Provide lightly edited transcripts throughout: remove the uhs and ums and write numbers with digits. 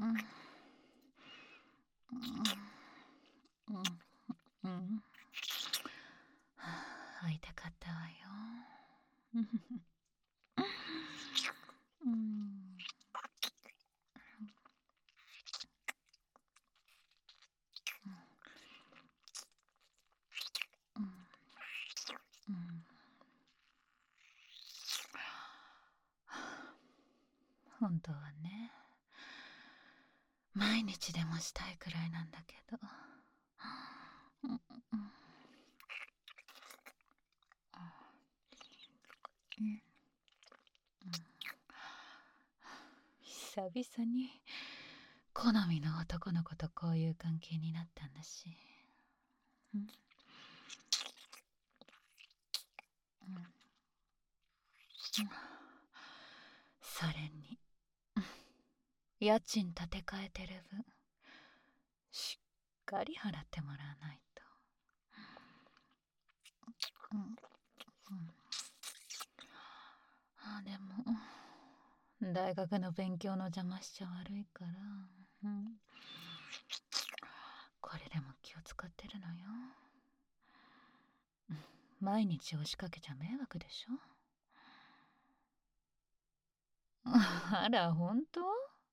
会いたかったわよ。本当はね、毎日でもしたいくらいなんだけど。久々に好みの男の子とこういう関係になったんだし。それに家賃立て替えてる分しっかり払ってもらわないと。でも大学の勉強の邪魔しちゃ悪いから、これでも気を使ってるのよ。毎日押しかけちゃ迷惑でしょ。あら、本当？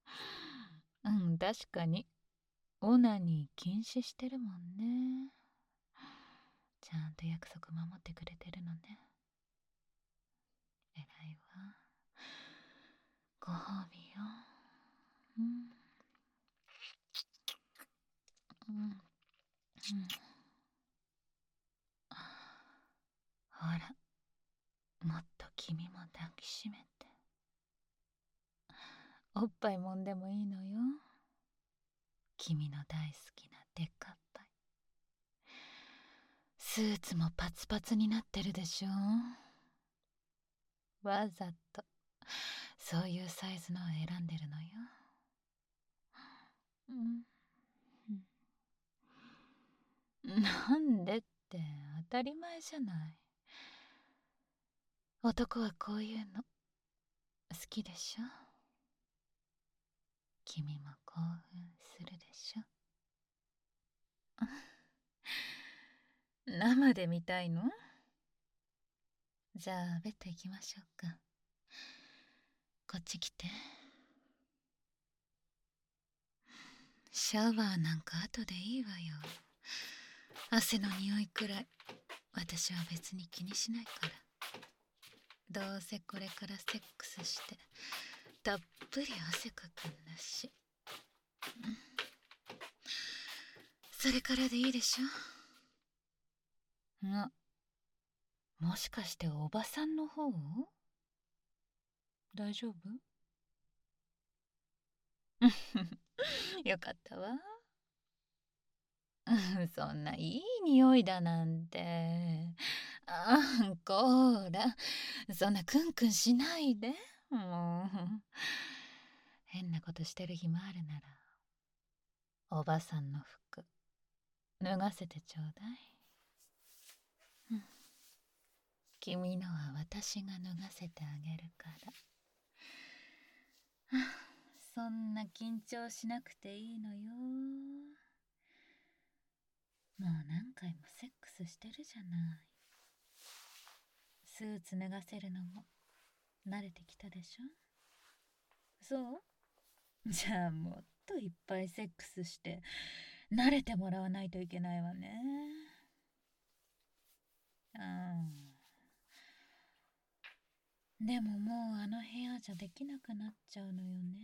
確かにオナニー禁止してるもんね。ちゃんと約束守ってくれてるのね。偉いわ。ご褒美よ。ほら、もっと君も抱きしめて。おっぱいもんでもいいのよ。君の大好きなでっかっぱい。スーツもパツパツになってるでしょ。わざとそういうサイズのを選んでるのよ。なんでって当たり前じゃない。男はこういうの好きでしょ。君も興奮するでしょ。生で見たいの？じゃあベッド行きましょうか。こっち来て。シャワーなんか後でいいわよ。汗の匂いくらい私は別に気にしないから。どうせこれからセックスしてたっぷり汗かくんだし。それからでいいでしょ。もしかしておばさんの方？大丈夫？よかったわ。そんないい匂いだなんて。こーら、そんなクンクンしないで。もう変なことしてる暇あるならおばさんの服脱がせてちょうだい。君のは私が脱がせてあげるから。そんな緊張しなくていいのよ。もう何回もセックスしてるじゃない。スーツ脱がせるのも慣れてきたでしょ。そう？じゃあもっといっぱいセックスして慣れてもらわないといけないわね。でももうあの部屋じゃできなくなっちゃうのよね。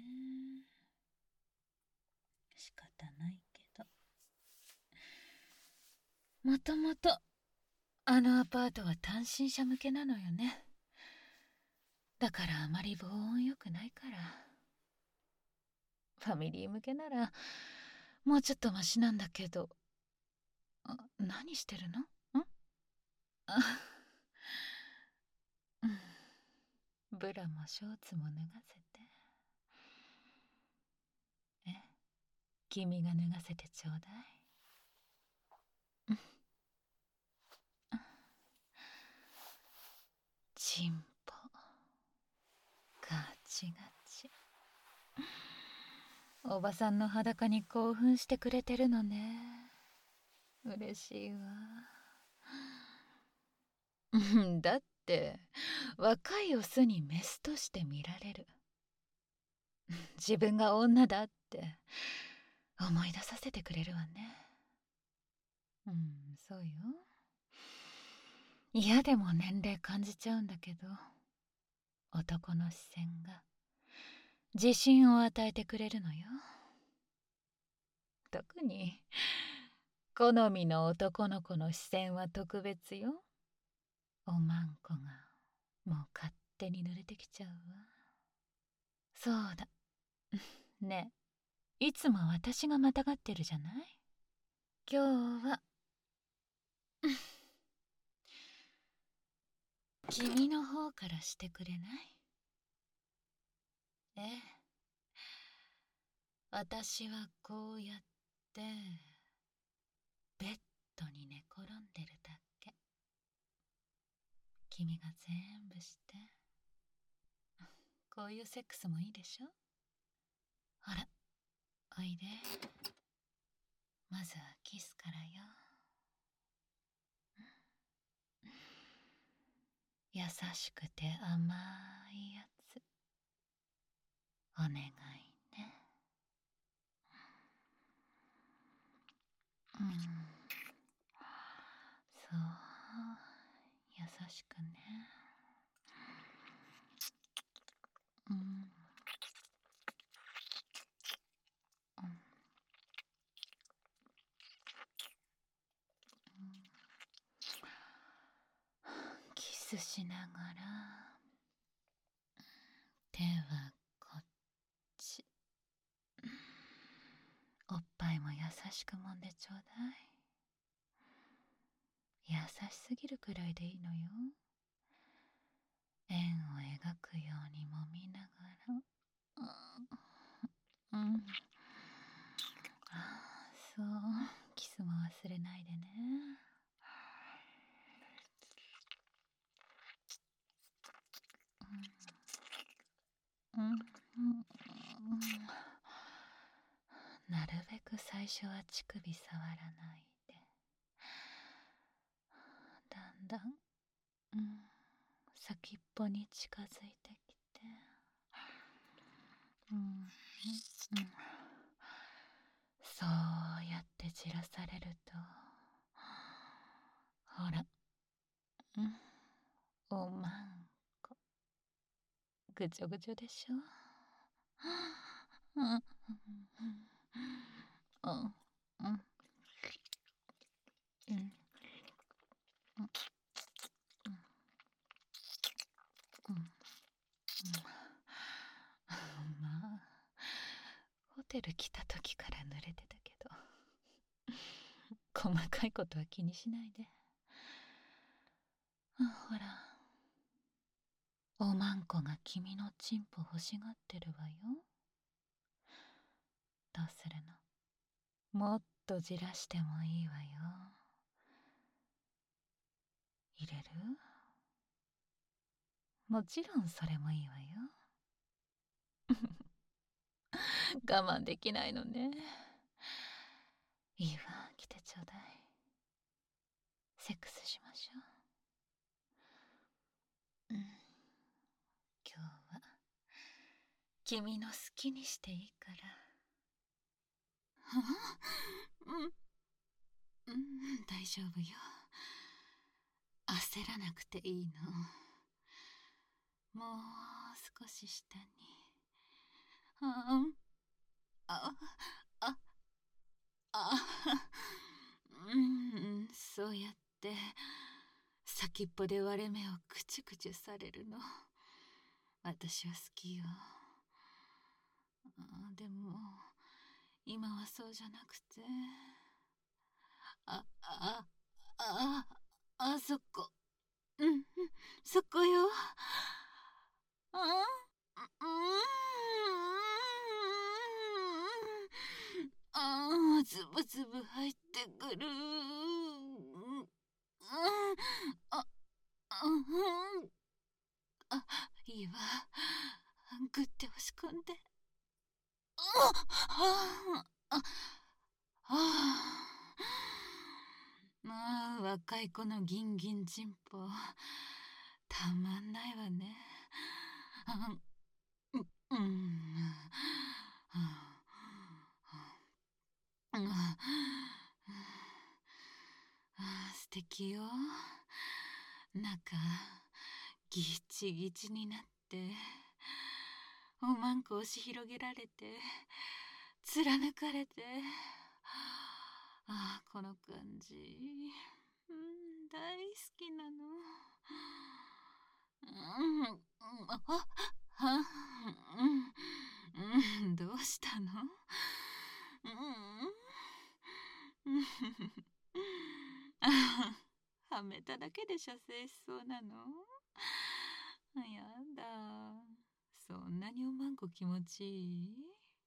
仕方ないけど。もともとあのアパートは単身者向けなのよね。だからあまり防音良くないから。ファミリー向けならもうちょっとマシなんだけど。何してるの？ブラもショーツも脱がせて。君が脱がせてちょうだい。チンポガチガチ。おおばさんの裸に興奮してくれてるのね。嬉しいわ。だって若いオスにメスとして見られる。自分が女だって思い出させてくれるわね。そうよ。嫌でも年齢感じちゃうんだけど、男の視線が自信を与えてくれるのよ。特に好みの男の子の視線は特別よ。おまんこがもう勝手に濡れてきちゃうわ。そうだ。ねえ、いつも私がまたがってるじゃない。今日は君の方からしてくれない？ええ、私はこうやってベッドに寝転んでるだけ。君が全部して。こういうセックスもいいでしょ。ほら、おいで。まずはキスからよ。優しくて甘いやつお願いね。そう、優しくね。キスしながら手はこっち。おっぱいも優しく揉んでちょうだい。優しすぎるくらいでいいのよ。円を描くように揉みながら。そう、キスも忘れないでね。なるべく最初は乳首触らないで。だんだん、先っぽに近づいてきて。そうやってじらされると、ほら、おまんこぐちょぐちょでしょ。まあホテル来た時から濡れてたけど、細かいことは気にしないで。ほら、おまんこが君のチンポ欲しがってるわよ。どうするの？もっとじらしてもいいわよ。入れる？もちろんそれもいいわよ。我慢できないのね。いいわ、来てちょうだい。セックスしましょう。今日は君の好きにしていいから。大丈夫よ。焦らなくていいの。もう少し下に。そうやって先っぽで割れ目をくちゅくちゅされるの、私は好きよ。でも今はそうじゃなくて、そこ、そこよ。ズブズブ入ってくる。いいわ。ぐって押し込んで。 あ、まあ、若い子のギンギンチンポ、たまんないわね。うん、うん、素敵よ。中、ぎっちぎちになって、おまんこ押し広げられて、貫かれて、この感じ、大好きなの。どうしたの？はめただけで射精しそうなの？やだ。そんなにおまんこ気持ちいい？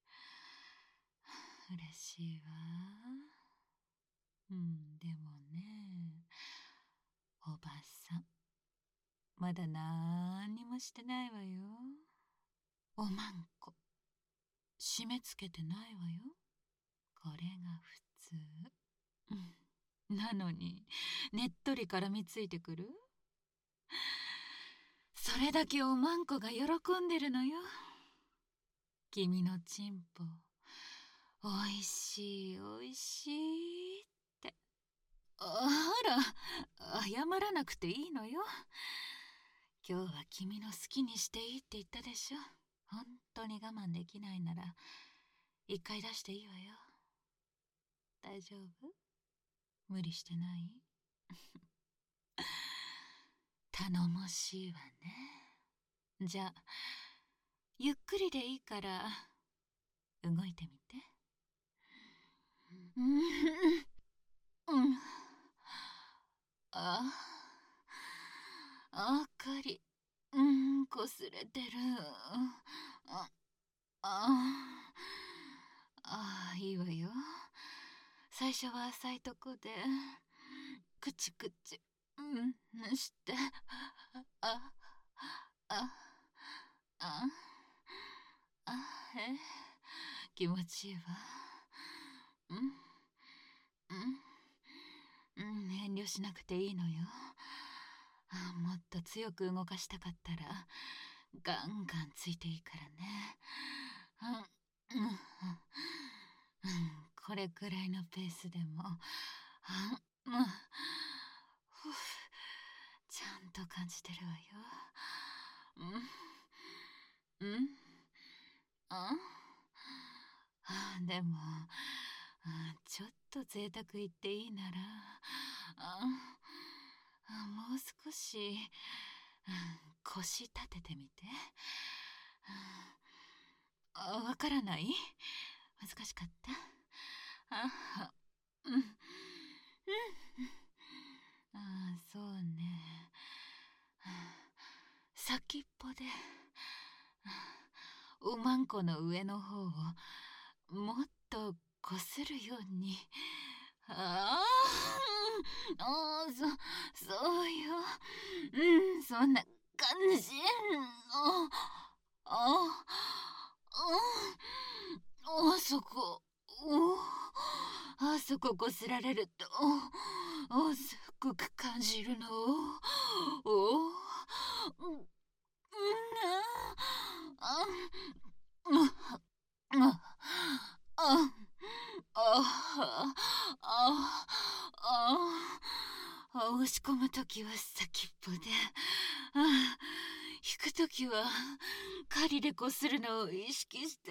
嬉しいわ。でもね、おばさん、まだなんにもしてないわよ。おまんこ、締め付けてないわよ。これが普通。なのに、ねっとり絡みついてくる？それだけおまんこが喜んでるのよ。君のチンポ、おいしいおいしいって。あら、謝らなくていいのよ。今日は君の好きにしていいって言ったでしょ。本当に我慢できないなら、一回出していいわよ。大丈夫？無理してない？頼もしいわね。じゃあ、ゆっくりでいいから動いてみて。ああかり、こすれてる。いいわよ。最初は浅いとこでくちくちして、ああああ気持ちいいわ。遠慮しなくていいのよ。もっと強く動かしたかったらガンガンついていいからね。これくらいのペースでもちゃんと感じてるわよ。でもちょっと贅沢言っていいならもう少し腰立ててみて。わからない？難しかった？そうね。先っぽでおまんこの上の方をもっとこするように。そうよ。そんな感じ。そこ。そここすられると、すっごく感じるの。押し込むときは先っぽで、引くときは針でこするのを意識して、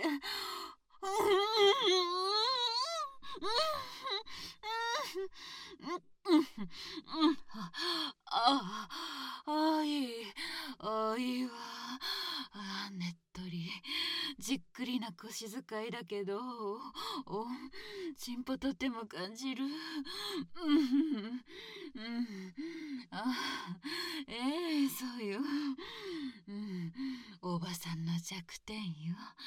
いいわ。ねっとりじっくりな腰使いだけど、チンポとっても感じる。そうよ。おばさんの弱点よ。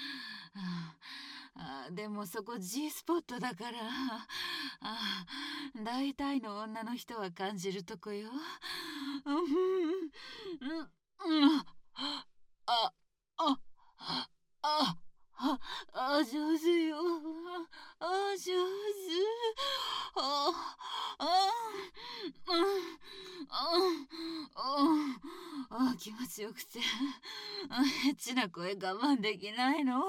でもそこ G スポットだから、大体の女の人は感じるとこよ。上手気持ちよくて、エッチな声我慢できないの。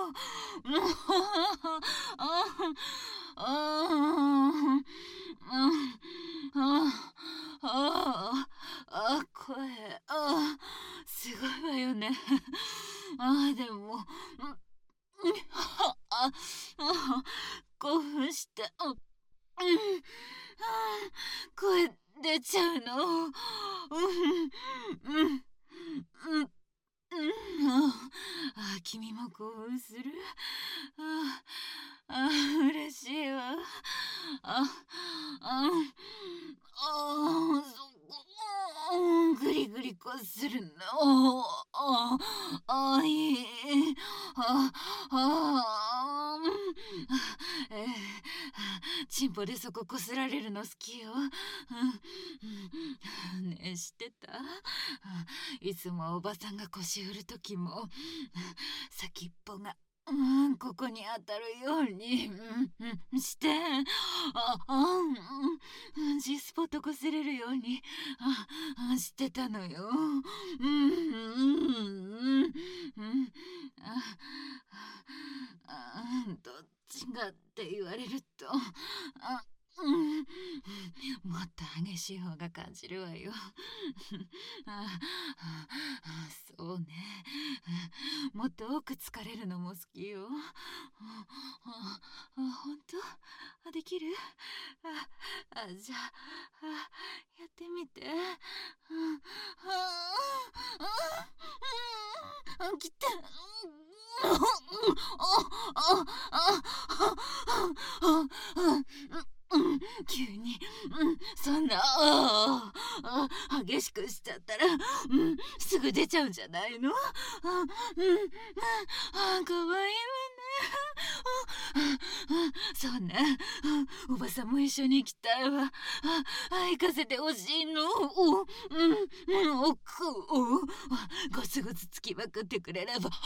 声、すごいわよね。でも、興奮して、声出ちゃうの。君も興奮する？嬉しいわ。ぐりぐりこするの。いい。チンポでそここすられるの好きよ。ねえ、知ってた？いつもおばさんが腰振るときも、先っぽがここに当たるように、して、G スポットこすれるように、してたのよ。どっちがって言われると、もっと激しい方が感じるわよ。そうね。もっと多く疲れるのも好きよ。ほんと？できる？じゃあ、やってみて。きた。急に、そんな、激しくしちゃったら、すぐ出ちゃうんじゃないの？かわいいわね。そうね。おばさんも一緒に行きたいわ。行かせてほしいの。ゴツゴツつきまくってくれれば。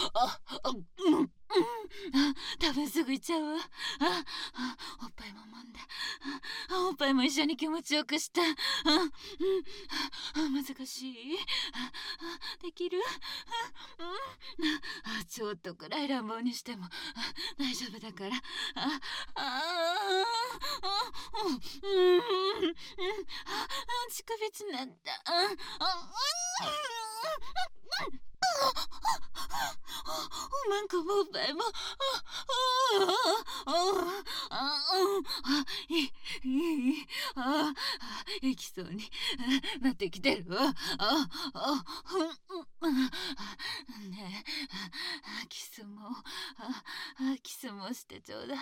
多分すぐ行っちゃうわ。おっぱいも揉んで、おっぱいも一緒に気持ちよくして。難しい？できる？ちょっとくらい乱暴にしても大丈夫だから。乳首つなった。マンコもおっぱいも、いきそうになってきてるわ。ねえ、キスもしてちょうだい。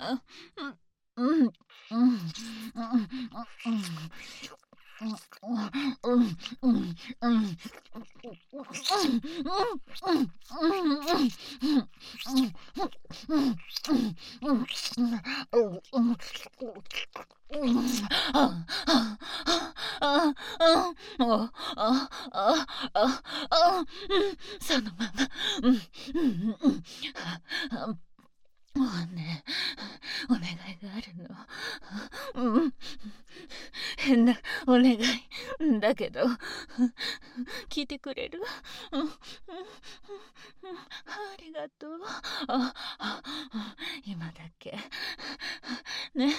そのまま。ねえ、お願いがあるの。変なお願いだけど、聞いてくれる？ありがとう。今だけ。ね、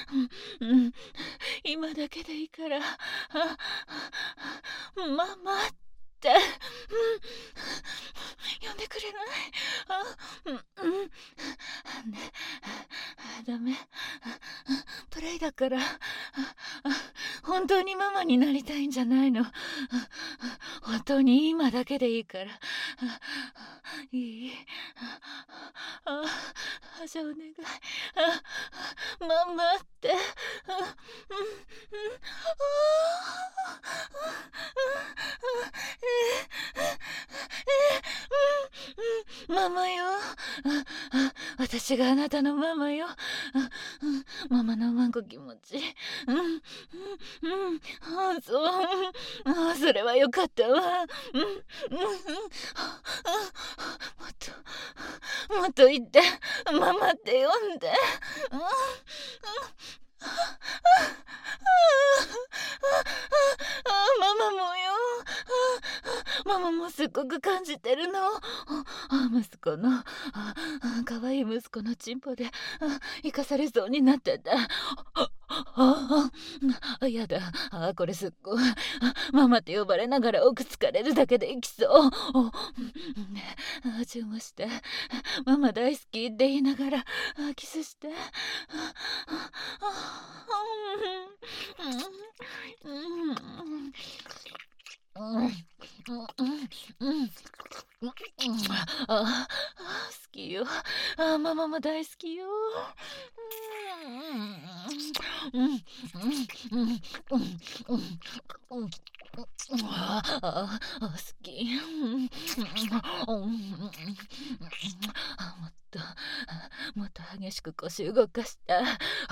今だけでいいから、ママって呼んでくれない？ね、ダメ。プレイだから。本当にママになりたいんじゃないの。本当に今だけでいいから。いい？じゃあお願い。ママって。ママよ。私があなたのママよ。ママのワンコ気持ち。そう。それはよかったわ。もっと言って、ママって呼んで。ママもよ。 ママもすっごく感じてるの。息子の可愛い息子のチンポで生かされそうになってた。やだ。これすっごい。ママって呼ばれながら奥疲れるだけでいきそう。注文して、ママ大好きって言いながらキスして。好きよ。ママも大好きよ。好き。もっと激しく腰動かした。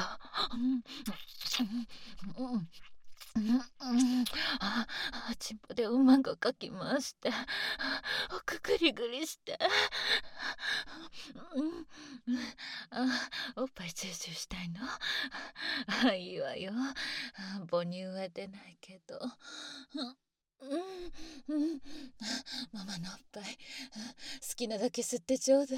チンポでおまんこかき回して、ぐりぐりして、おっぱいチューチューしたいの？いいわよ。母乳は出ないけど。ママのおっぱい好きなだけ吸ってちょうだい。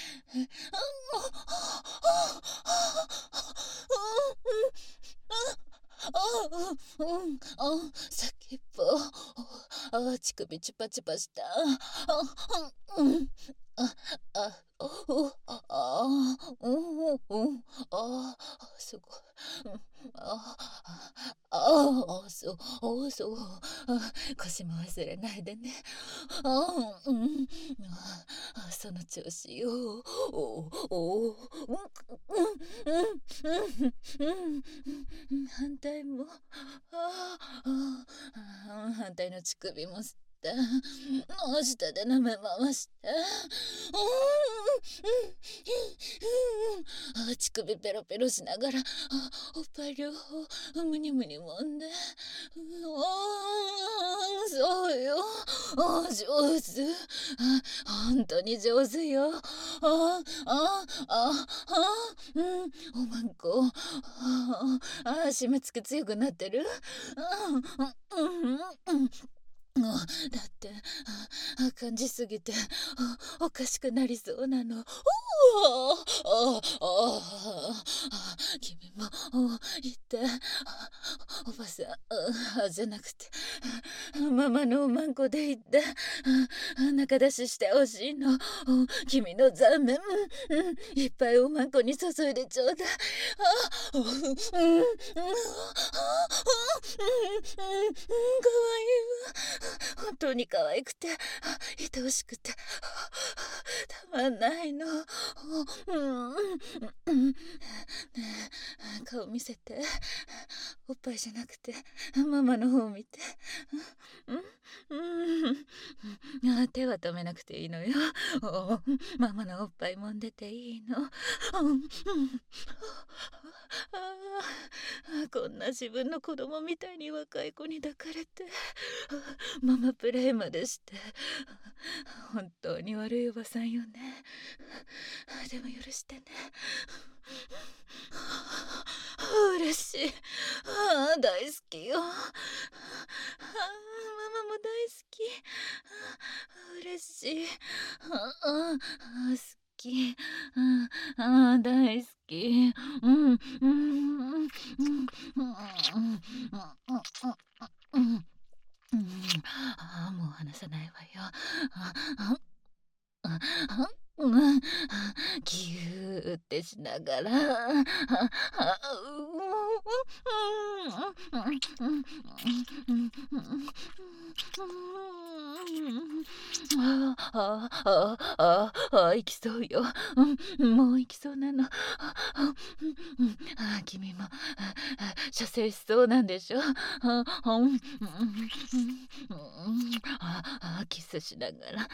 先っぽ乳首チュパチュパした。すごい。そう。腰も忘れないでね。その調子よ。反対も。反対の乳首も吸って。下で舐め回して。乳首ペロペロしながらおっぱい両方むにむにもんで。そうよ。上手。本当に上手よ。おまんこ締め付け強くなってる。だって感じすぎておかしくなりそうなの。君も言って。おばさんじゃなくてママのおまんこで言って。中出ししてほしいの。君の座面いっぱいおまんこに注いでちょうだい。かわいいわ。本当に可愛くて愛おしくてたまんないの。ねえ、顔見せて。おっぱいじゃなくてママの方見て。手は止めなくていいのよ。ママのおっぱい揉んでていいの。こんな自分の子供みたいに若い子に抱かれてママプレイまでして、本当に悪いおばさんよね。でも許してね。嬉しい。大好きよ。ママも大好き。嬉しい。好き。大好き。もう話さないわよ。ギューってしながら行きそうよ。もう行きそうなの。君も射精しそうなんでしょ。キスしながら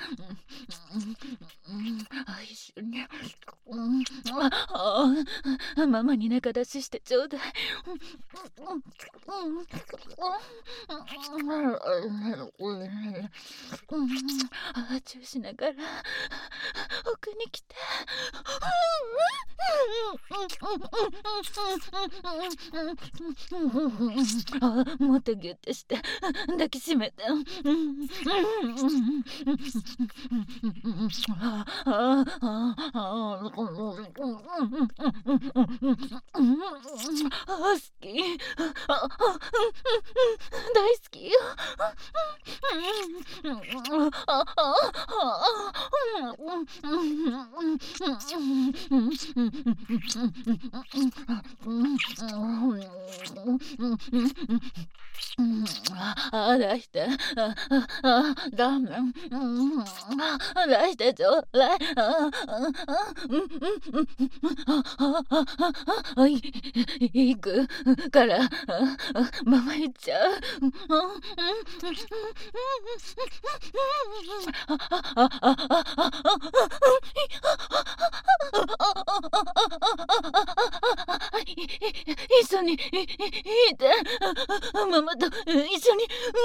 一緒にママに中出ししてちょうだい。チューしながら奥に来て。 もっとギュッてして抱きしめて。好き。大好きよ。出して。ダメ。出してちょうだい。行くからママ行っちゃう。一緒にいて、ママと一緒に。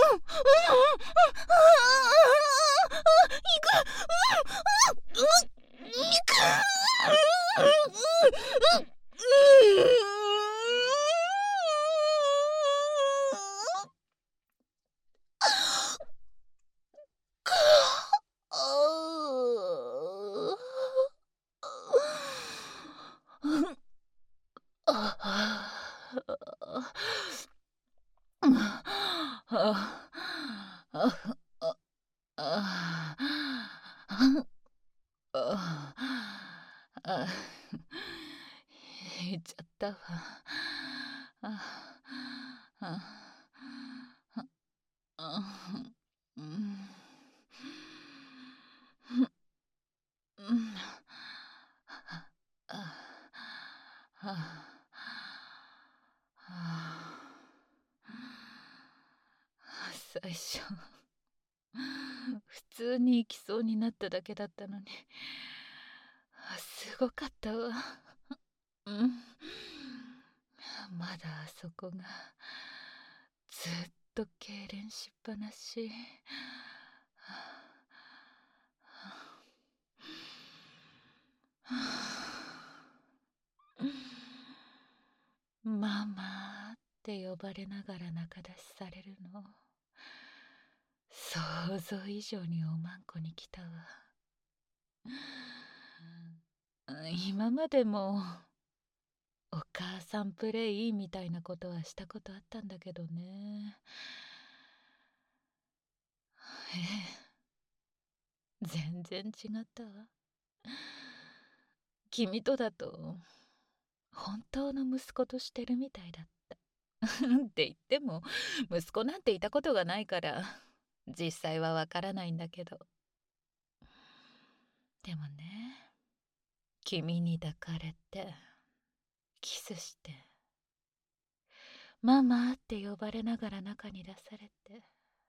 言っちゃったわ。最初普通に行きそうになっただけだったのに、すごかったわ。まだあそこがずっと痙攣しっぱなし。ママって呼ばれながら仲出しされるの、想像以上におまんこに来たわ。今までもお母さんプレイみたいなことはしたことあったんだけどね。全然違ったわ。君とだと本当の息子としてるみたいだった。って言っても息子なんていたことがないから実際はわからないんだけど。でもね、君に抱かれてキスしてママって呼ばれながら中に出されて、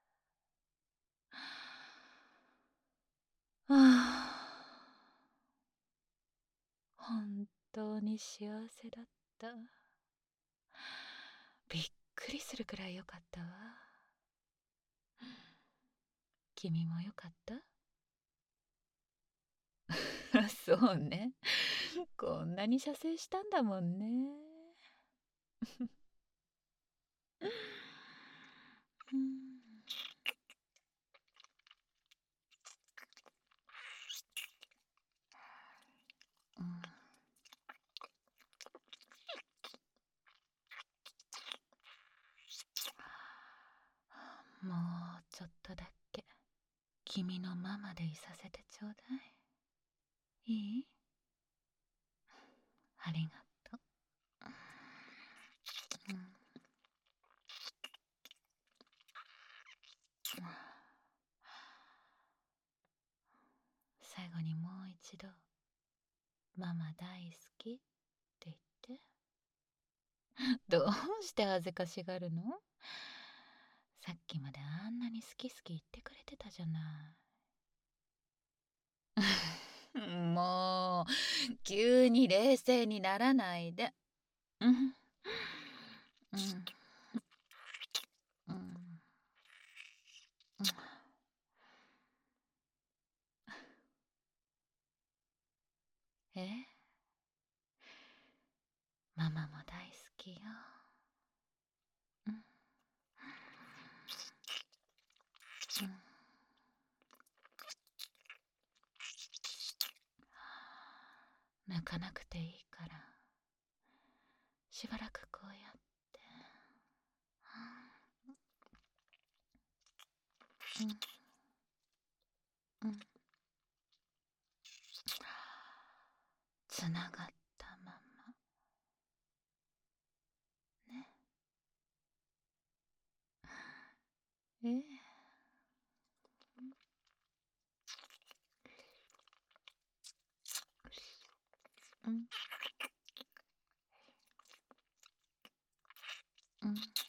本当に幸せだった。びっくりするくらいよかったわ。君もよかった？そうね。こんなに射精したんだもんね。もうちょっとだけ君のママでいさせてちょうだい。いい？ありがとう。最後にもう一度ママ大好きって言って。どうして恥ずかしがるの？さっきまであんなに好き好き言ってくれてたじゃない。もう急に冷静にならないで。うんうんうん。え？ ママも大好きよ。うん、うん、抜かなくていいからしばらくこうやって、うん、うん、つながったままね。ええ、うん、うん。